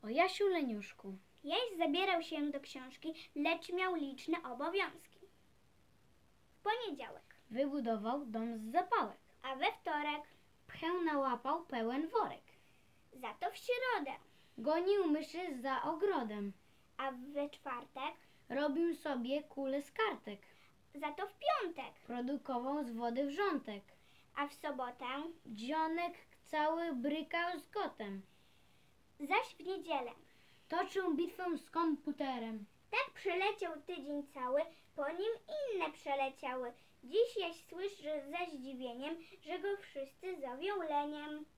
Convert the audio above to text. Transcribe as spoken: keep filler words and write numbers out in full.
O Jasiu Leniuszku. Jaś zabierał się do książki, lecz miał liczne obowiązki. W poniedziałek, Wybudował dom z zapałek. a we wtorek, Pchę nałapał pełen worek. za to w środę, Gonił myszy za ogrodem. a we czwartek, Robił sobie kule z kartek. za to w piątek, Produkował z wody wrzątek. a w sobotę, Dzionek cały brykał z kotem. zaś w niedzielę. Toczył bitwę z komputerem. Tak przeleciał tydzień cały, po nim inne przeleciały. Dziś Jaś słyszy ze zdziwieniem, że go wszyscy zowią leniem.